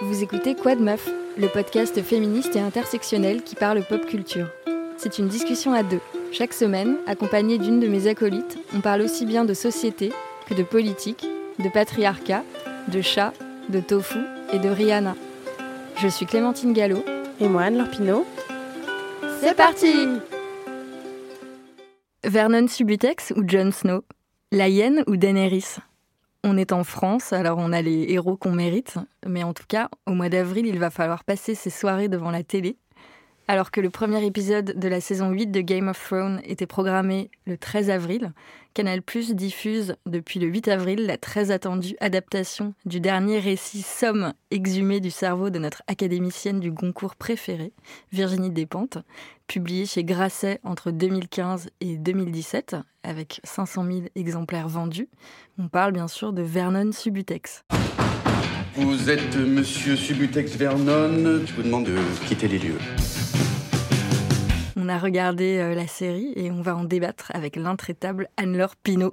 Vous écoutez Quoi de Meuf, le podcast féministe et intersectionnel qui parle pop culture. C'est une discussion à deux. Chaque semaine, accompagnée d'une de mes acolytes, on parle aussi bien de société que de politique, de patriarcat, de chat, de tofu et de Rihanna. Je suis Clémentine Gallo. Et moi, Anne-Laure Pinault. C'est parti! Vernon Subutex ou Jon Snow? La hyène ou Daenerys? On est en France, alors on a les héros qu'on mérite, mais en tout cas, au mois d'avril, il va falloir passer ses soirées devant la télé. Alors que le premier épisode de la saison 8 de Game of Thrones était programmé le 13 avril, Canal+ diffuse depuis le 8 avril la très attendue adaptation du dernier récit somme exhumé du cerveau de notre académicienne du Goncourt préférée, Virginie Despentes, publié chez Grasset entre 2015 et 2017, avec 500 000 exemplaires vendus. On parle bien sûr de Vernon Subutex. Vous êtes monsieur Subutex Vernon. Je vous demande de quitter les lieux. On a regardé la série et on va en débattre avec l'intraitable Anne-Laure Pinault.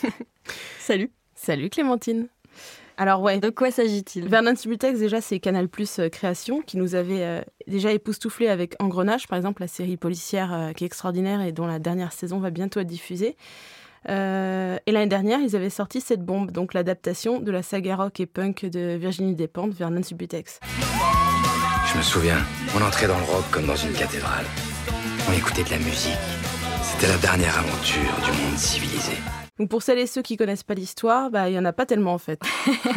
Salut. Salut Clémentine. Alors ouais. De quoi s'agit-il? Vernon Subutex, déjà, c'est Canal+ Création qui nous avait déjà époustouflé avec Engrenage, par exemple, la série policière qui est extraordinaire et dont la dernière saison va bientôt être diffusée. Et l'année dernière, ils avaient sorti Cette bombe, donc l'adaptation de la saga rock et punk de Virginie Despentes, Vernon Subutex. Je me souviens, on entrait dans le rock comme dans une cathédrale. On écoutait de la musique. C'était la dernière aventure du monde civilisé. Donc pour celles et ceux qui ne connaissent pas l'histoire, il n'y en a pas tellement en fait.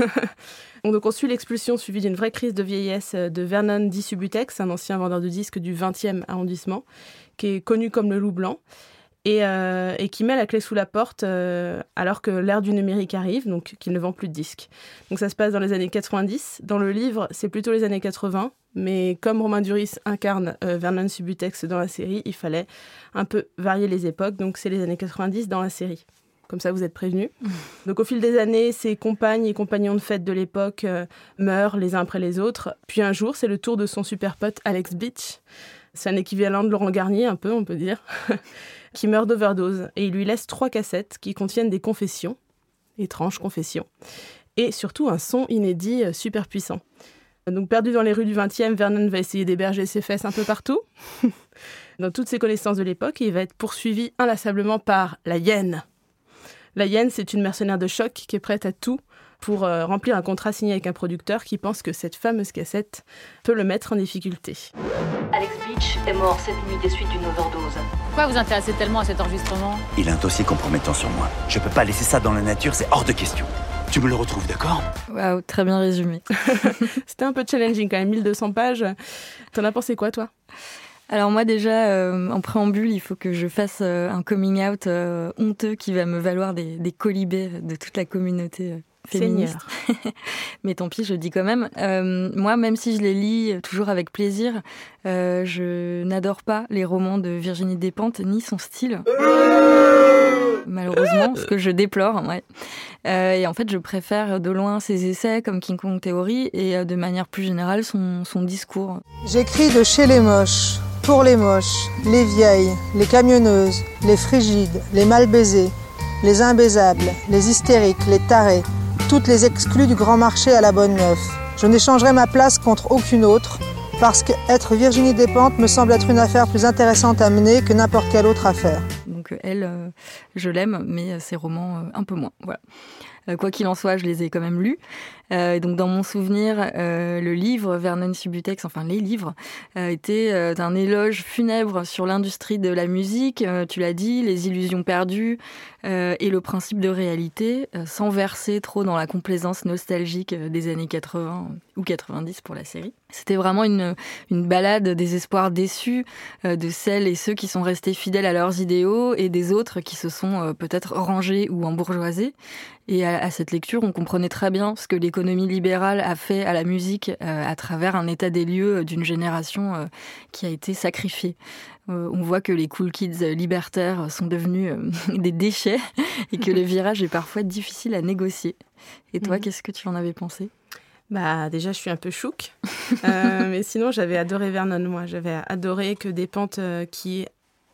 Donc on suit l'expulsion suivie d'une vraie crise de vieillesse de Vernon dit Subutex, un ancien vendeur de disques du 20e arrondissement, qui est connu comme le loup blanc, et qui met la clé sous la porte alors que l'ère du numérique arrive, donc qu'il ne vend plus de disques. Donc ça se passe dans les années 90. Dans le livre, c'est plutôt les années 80, mais comme Romain Duris incarne Vernon Subutex dans la série, il fallait un peu varier les époques, donc c'est les années 90 dans la série. Comme ça, vous êtes prévenus. Donc, au fil des années, ses compagnes et compagnons de fête de l'époque meurent les uns après les autres. Puis un jour, c'est le tour de son super pote Alex Beach. C'est un équivalent de Laurent Garnier, un peu, on peut dire, qui meurt d'overdose. Et il lui laisse 3 cassettes qui contiennent des confessions, étranges confessions, et surtout un son inédit super puissant. Donc, perdu dans les rues du 20e, Vernon va essayer d'héberger ses fesses un peu partout, dans toutes ses connaissances de l'époque, et il va être poursuivi inlassablement par la hyène. La hyène, c'est une mercenaire de choc qui est prête à tout pour remplir un contrat signé avec un producteur qui pense que cette fameuse cassette peut le mettre en difficulté. Alex Beach est mort cette nuit des suites d'une overdose. Pourquoi vous intéressez tellement à cet enregistrement? Il a un dossier compromettant sur moi. Je peux pas laisser ça dans la nature, c'est hors de question. Tu me le retrouves, d'accord? Waouh, très bien résumé. C'était un peu challenging quand même, 1200 pages. T'en as pensé quoi, toi? Alors moi déjà, en préambule, il faut que je fasse un coming out honteux qui va me valoir des colibés de toute la communauté féministe. Mais tant pis, je le dis quand même. Moi, même si je les lis toujours avec plaisir, je n'adore pas les romans de Virginie Despentes, ni son style. Malheureusement, ce que je déplore. Ouais. Et en fait, je préfère de loin ses essais comme King Kong Theory et de manière plus générale son discours. J'écris de chez les moches, pour les moches, les vieilles, les camionneuses, les frigides, les mal baisées, les imbaisables, les hystériques, les tarés, toutes les exclues du grand marché à la bonne neuf. Je n'échangerai ma place contre aucune autre, parce qu'être Virginie Despentes me semble être une affaire plus intéressante à mener que n'importe quelle autre affaire. Donc elle, je l'aime, mais ses romans, un peu moins. Voilà. Quoi qu'il en soit, je les ai quand même lus. Donc dans mon souvenir, le livre Vernon Subutex, enfin les livres, étaient un éloge funèbre sur l'industrie de la musique, tu l'as dit, les illusions perdues et le principe de réalité, sans verser trop dans la complaisance nostalgique des années 80 ou 90 pour la série. C'était vraiment une balade des espoirs déçus de celles et ceux qui sont restés fidèles à leurs idéaux et des autres qui se sont peut-être rangés ou embourgeoisés. Et à cette lecture, on comprenait très bien ce que l'économie libérale a fait à la musique à travers un état des lieux d'une génération qui a été sacrifiée. On voit que les cool kids libertaires sont devenus des déchets et que le virage est parfois difficile à négocier. Et toi, qu'est-ce que tu en avais pensé ? Déjà, je suis un peu chouque. Mais sinon, j'avais adoré Vernon, moi. J'avais adoré que Despentes, qui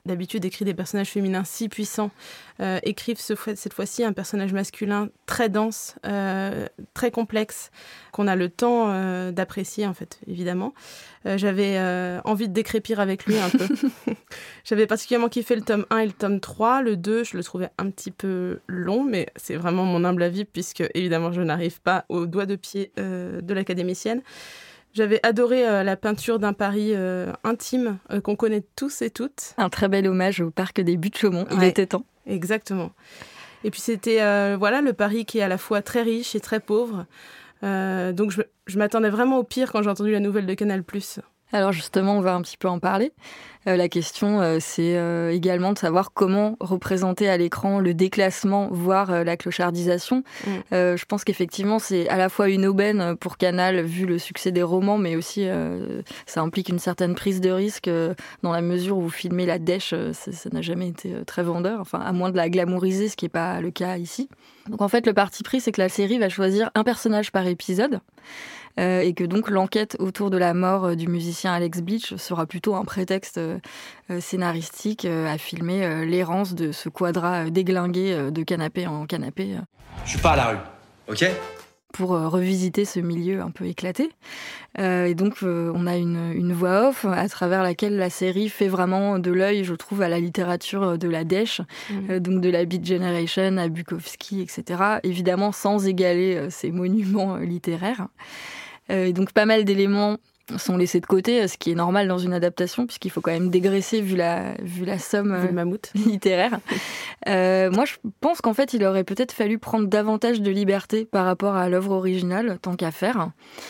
d'habitude écrit des personnages féminins si puissants, écrivent cette fois-ci un personnage masculin très dense, très complexe, qu'on a le temps d'apprécier, en fait, évidemment. J'avais envie de décrépir avec lui un peu. J'avais particulièrement kiffé le tome 1 et le tome 3. Le 2, je le trouvais un petit peu long, mais c'est vraiment mon humble avis, puisque, évidemment, je n'arrive pas au doigt de pied de l'académicienne. J'avais adoré la peinture d'un Paris intime qu'on connaît tous et toutes. Un très bel hommage au parc des Buttes-Chaumont, il était temps. Exactement. Et puis c'était le Paris qui est à la fois très riche et très pauvre. Donc je m'attendais vraiment au pire quand j'ai entendu la nouvelle de Canal+. Alors justement, on va un petit peu en parler. La question, c'est également de savoir comment représenter à l'écran le déclassement, voire la clochardisation. Je pense qu'effectivement, c'est à la fois une aubaine pour Canal, vu le succès des romans, mais aussi ça implique une certaine prise de risque dans la mesure où vous filmez la dèche, ça n'a jamais été très vendeur, enfin à moins de la glamouriser, ce qui n'est pas le cas ici. Donc en fait, le parti pris, c'est que la série va choisir un personnage par épisode. Et que donc l'enquête autour de la mort du musicien Alex Bleach sera plutôt un prétexte scénaristique à filmer l'errance de ce quadra déglingué de canapé en canapé. Je suis pas à la rue, ok ? Pour revisiter ce milieu un peu éclaté. Et donc, on a une voix off à travers laquelle la série fait vraiment de l'œil, je trouve, à la littérature de la dèche, donc de la Beat Generation à Bukowski, etc. Évidemment, sans égaler ces monuments littéraires. Et donc, pas mal d'éléments sont laissés de côté, ce qui est normal dans une adaptation, puisqu'il faut quand même dégraisser vu la somme littéraire. Moi, je pense qu'en fait, il aurait peut-être fallu prendre davantage de liberté par rapport à l'œuvre originale, tant qu'à faire.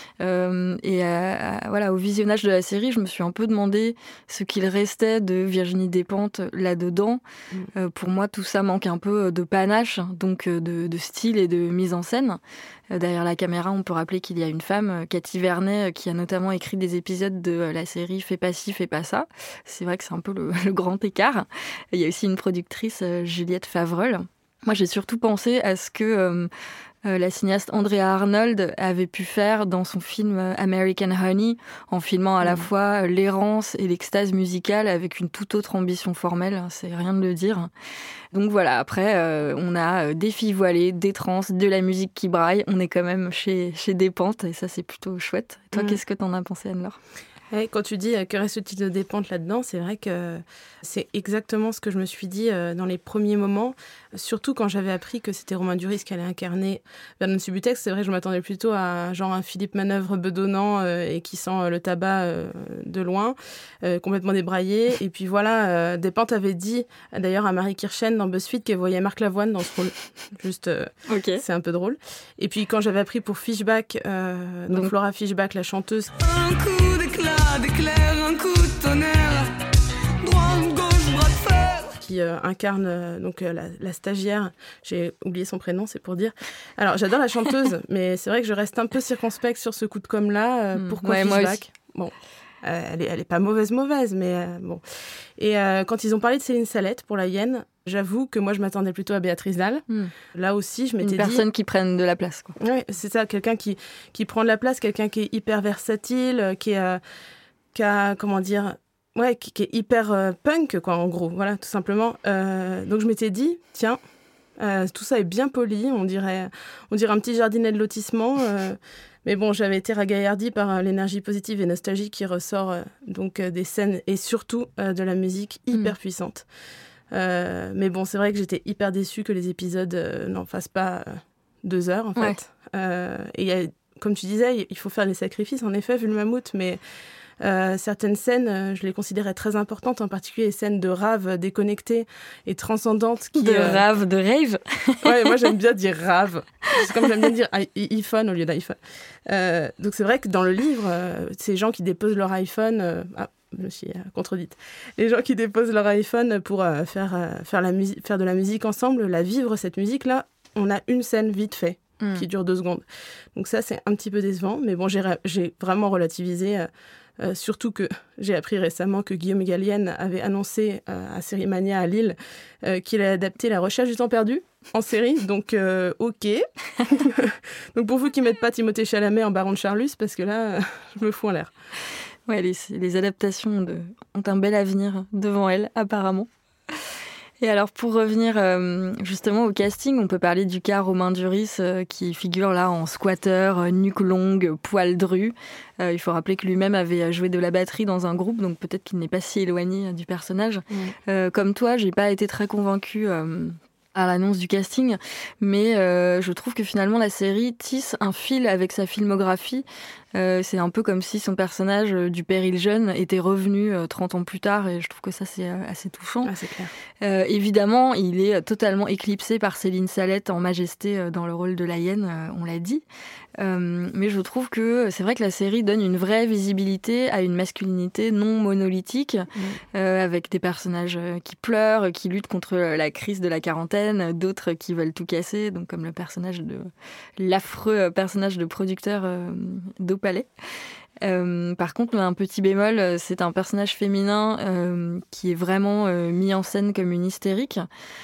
Au visionnage de la série, je me suis un peu demandé ce qu'il restait de Virginie Despentes là-dedans. Pour moi, tout ça manque un peu de panache, donc de style et de mise en scène. Derrière la caméra, on peut rappeler qu'il y a une femme, Cathy Vernet, qui a notamment écrit des épisodes de la série « Fais pas ci, fais pas ça ». C'est vrai que c'est un peu le grand écart. Il y a aussi une productrice, Juliette Favreul. Moi, j'ai surtout pensé à ce que la cinéaste Andrea Arnold avait pu faire dans son film American Honey, en filmant à la fois l'errance et l'extase musicale avec une toute autre ambition formelle, c'est rien de le dire. Donc voilà, après, on a des filles voilées, des trans, de la musique qui braille. On est quand même chez Despentes et ça, c'est plutôt chouette. Toi, qu'est-ce que t'en as pensé, Anne-Laure ? Quand tu dis que reste-t-il de Despentes là-dedans, c'est vrai que c'est exactement ce que je me suis dit dans les premiers moments, surtout quand j'avais appris que c'était Romain Duris qui allait incarner Vernon Subutex. C'est vrai que je m'attendais plutôt à un Philippe Manœuvre bedonnant et qui sent le tabac de loin, complètement débraillé. Et puis voilà, Despentes avait dit d'ailleurs à Marie Kirchen dans BuzzFeed qu'elle voyait Marc Lavoine dans ce rôle. Juste, c'est un peu drôle. Et puis quand j'avais appris pour Fishback, donc Flora Fishback, la chanteuse... Un coup d'éclair, un coup de tonnerre, droite, gauche, bras de fer. Qui incarne la stagiaire, j'ai oublié son prénom, c'est pour dire. Alors j'adore la chanteuse, mais c'est vrai que je reste un peu circonspecte sur ce coup de com'-là. Pourquoi Fishback ? Bon, elle est pas mauvaise, mais bon. Et quand ils ont parlé de Céline Salette pour La Hyène, j'avoue que moi je m'attendais plutôt à Béatrice Dalle. Là aussi, je m'étais dit... Une personne qui prenne de la place, quoi. Oui, c'est ça, quelqu'un qui prend de la place, quelqu'un qui est hyper versatile, qui est hyper punk, quoi, en gros, voilà, tout simplement. Donc je m'étais dit, tiens, tout ça est bien poli, on dirait un petit jardinet de lotissement, mais bon, j'avais été ragaillardie par l'énergie positive et nostalgique qui ressort des scènes et surtout de la musique hyper puissante. Mais bon, c'est vrai que j'étais hyper déçue que les épisodes n'en fassent pas 2 heures, en fait. Et comme tu disais, il faut faire des sacrifices, en effet, vu le mammouth, mais certaines scènes, je les considérais très importantes, en particulier les scènes de rave déconnectées et transcendantes. Rave, de rave. Ouais, moi j'aime bien dire rave. C'est comme j'aime bien dire iPhone au lieu d'iPhone. Donc c'est vrai que dans le livre, ces gens qui déposent leur iPhone... je me suis contredite. Les gens qui déposent leur iPhone pour faire de la musique ensemble, la vivre, cette musique-là, on a une scène vite fait qui dure 2 secondes. Donc ça, c'est un petit peu décevant. Mais bon, j'ai vraiment relativisé... surtout que j'ai appris récemment que Guillaume Gallienne avait annoncé à Sérimania à Lille qu'il allait adapter La Recherche du temps perdu en série, donc ok. Donc pour vous qui ne mettez pas Timothée Chalamet en Baron de Charlus, parce que là, je me fous en l'air. Ouais, les adaptations ont un bel avenir devant elles, apparemment. Et alors, pour revenir justement au casting, on peut parler du cas Romain Duris qui figure là en squatter, nuque longue, poil dru. Il faut rappeler que lui-même avait joué de la batterie dans un groupe, donc peut-être qu'il n'est pas si éloigné du personnage. Comme toi, j'ai pas été très convaincue à l'annonce du casting, mais je trouve que finalement la série tisse un fil avec sa filmographie. C'est un peu comme si son personnage du péril jeune était revenu 30 ans plus tard, et je trouve que ça c'est assez touchant. Ah, c'est clair. Évidemment, il est totalement éclipsé par Céline Salette en majesté dans le rôle de la hyène, on l'a dit. Mais je trouve que c'est vrai que la série donne une vraie visibilité à une masculinité non monolithique, avec des personnages qui pleurent, qui luttent contre la crise de la quarantaine, d'autres qui veulent tout casser, donc comme l'affreux personnage de producteur d'Opalais. Par contre, un petit bémol, c'est un personnage féminin qui est vraiment mis en scène comme une hystérique.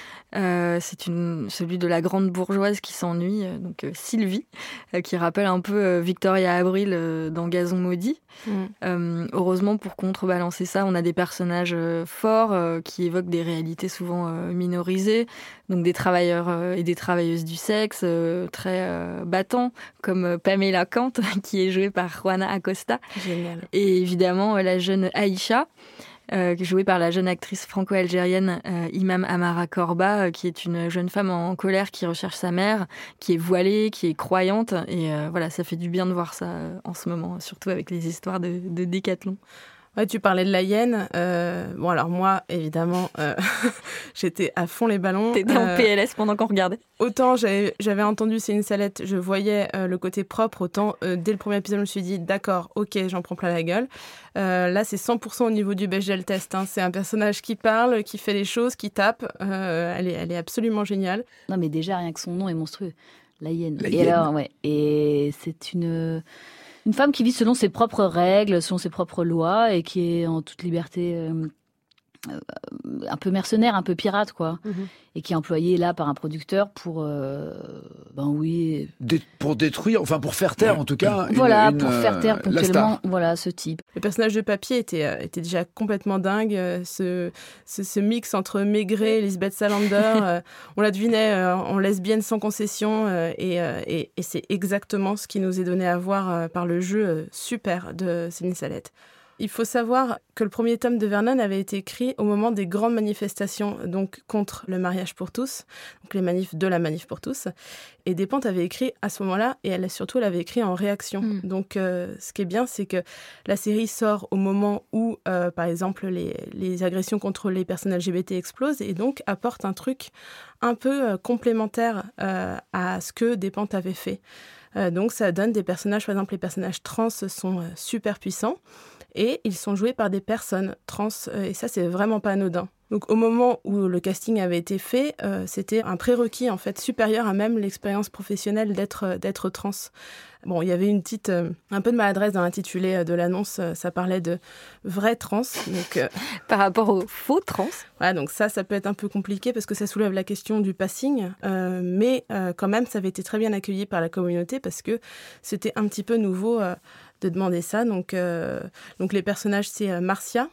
C'est celui de la grande bourgeoise qui s'ennuie, donc Sylvie, qui rappelle un peu Victoria Abril dans Gazon maudit. Heureusement, pour contrebalancer ça, on a des personnages forts qui évoquent des réalités souvent minorisées, donc des travailleurs et des travailleuses du sexe très battants, comme Pamela Kant, qui est jouée par Juana Acosta. Génial. Et évidemment, la jeune Aïcha, jouée par la jeune actrice franco-algérienne Imam Amara Korba, qui est une jeune femme en colère qui recherche sa mère, qui est voilée, qui est croyante. Et voilà, ça fait du bien de voir ça en ce moment, surtout avec les histoires de Décathlon. Ouais, tu parlais de la hyène. Bon, alors moi, évidemment, j'étais à fond les ballons. T'étais en PLS pendant qu'on regardait. Autant j'avais entendu Céline Salette, je voyais le côté propre, autant dès le premier épisode, je me suis dit, d'accord, ok, j'en prends plein la gueule. Là, c'est 100% au niveau du Bechdel test. C'est un personnage qui parle, qui fait les choses, qui tape. Elle est absolument géniale. Non, mais déjà, rien que son nom est monstrueux. La hyène. Alors, et c'est une femme qui vit selon ses propres règles, selon ses propres lois, et qui est en toute liberté, un peu mercenaire, un peu pirate, quoi. Et qui est employée là par un producteur pour, pour détruire, enfin pour faire taire en tout cas. Pour faire taire ponctuellement, ce type. Le personnage de Papy était déjà complètement dingue. Ce mix entre Maigret et Lisbeth Salander, on la devinait en lesbienne sans concession, et c'est exactement ce qui nous est donné à voir par le jeu super de Céline Salette. Il faut savoir que le premier tome de Vernon avait été écrit au moment des grandes manifestations donc contre le mariage pour tous, donc les manifs de la manif pour tous. Et Despentes avait écrit à ce moment-là, et elle l'avait écrit en réaction. Donc ce qui est bien, c'est que la série sort au moment où, par exemple, les agressions contre les personnes LGBT explosent, et donc apporte un truc un peu complémentaire à ce que Despentes avait fait. Donc ça donne des personnages, par exemple les personnages trans sont super puissants, et ils sont joués par des personnes trans, et ça, c'est vraiment pas anodin. Donc, au moment où le casting avait été fait, c'était un prérequis, en fait, supérieur à même l'expérience professionnelle d'être trans. Bon, il y avait une petite, un peu de maladresse dans l'intitulé de l'annonce, ça parlait de vrais trans. Donc, par rapport aux faux trans. Voilà, donc ça peut être un peu compliqué parce que ça soulève la question du passing, mais quand même, ça avait été très bien accueilli par la communauté parce que c'était un petit peu nouveau de demander ça. Donc les personnages, c'est Marcia,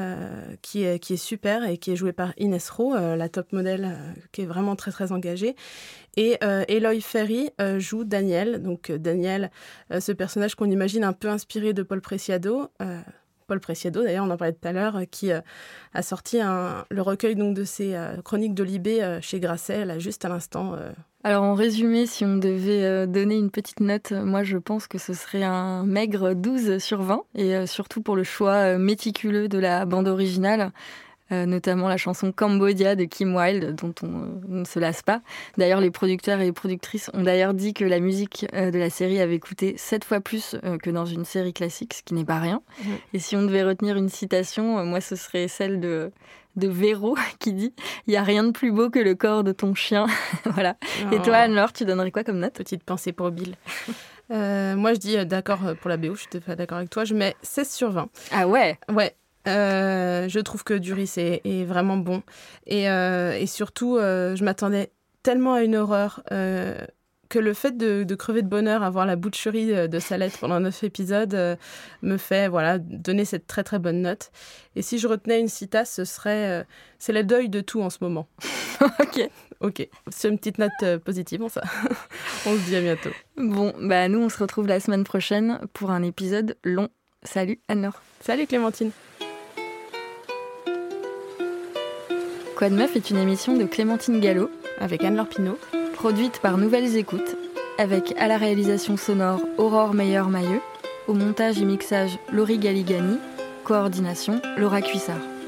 qui est super et qui est jouée par Inès Rowe, la top modèle, qui est vraiment très très engagée. Et Eloy Ferry joue Daniel. Donc Daniel, ce personnage qu'on imagine un peu inspiré de Paul Preciado. Paul Preciado, d'ailleurs, on en parlait tout à l'heure, qui a sorti le recueil donc, de ses chroniques de Libé chez Grasset, là, juste à l'instant. Alors, en résumé, si on devait donner une petite note, moi, je pense que ce serait un maigre 12 sur 20, et surtout pour le choix méticuleux de la bande originale, notamment la chanson Cambodia de Kim Wilde, dont on ne se lasse pas. D'ailleurs, les producteurs et les productrices ont d'ailleurs dit que la musique de la série avait coûté 7 fois plus que dans une série classique, ce qui n'est pas rien. Et si on devait retenir une citation, moi, ce serait celle de Véro, qui dit « Il n'y a rien de plus beau que le corps de ton chien. » Voilà. Oh. Et toi, Anne-Laure, tu donnerais quoi comme note ? Petite pensée pour Bill. Moi, je dis d'accord pour la BO, je suis pas d'accord avec toi. Je mets 16 sur 20. Ah ouais ? Ouais. Je trouve que Duris est vraiment bon. Et surtout, je m'attendais tellement à une horreur que le fait de crever de bonheur à voir la boucherie de Salette pendant 9 épisodes me fait donner cette très très bonne note. Et si je retenais une citation, ce serait c'est le deuil de tout en ce moment. Ok, c'est une petite note positive, ça. On se dit à bientôt. Bon, nous on se retrouve la semaine prochaine pour un épisode long. Salut Anne-Laure. Salut Clémentine. Quoi de meuf est une émission de Clémentine Gallo avec Anne-Laure Pinault, produite par Nouvelles Écoutes, avec à la réalisation sonore Aurore Meyer-Mailleux, au montage et mixage Laurie Galigani, coordination Laura Cuissard.